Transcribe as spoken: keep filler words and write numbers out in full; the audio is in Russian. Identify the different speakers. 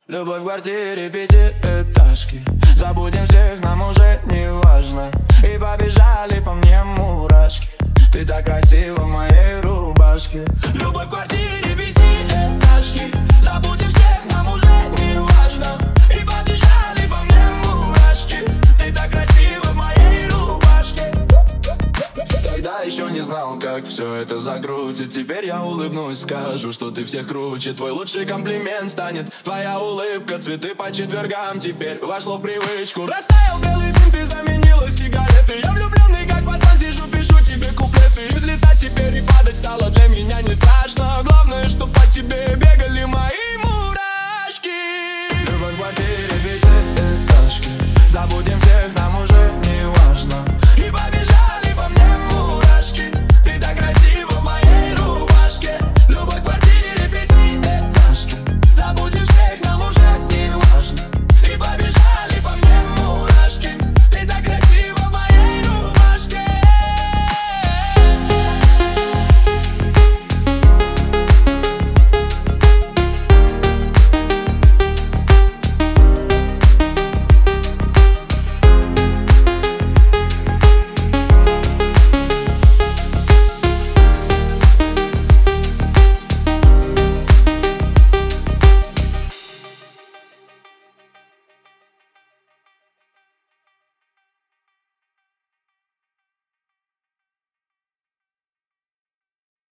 Speaker 1: Любовь в квартире пятиэтажки. Забудем всех, нам уже не важно. И побежали по мне мурашки. Ты так красива в моей рубашке. Любовь в квартире пятиэтажки. Забудем всех, нам уже не важно. И побежали по мне мурашки. Ты так красива в моей рубашке. Тогда еще не знал, как все это закрутит. Теперь я улыбнусь, скажу, что ты всех круче. Твой лучший комплимент станет твоя улыбка. Цветы по четвергам теперь вошло в привычку. Растаял белый дым, ты заменила сигареты. Я влюбленный, как пацан, сижу, пишу тебе куплеты. И взлетать теперь и падать стало для меня не страшно. Главное, что по тебе бегали мои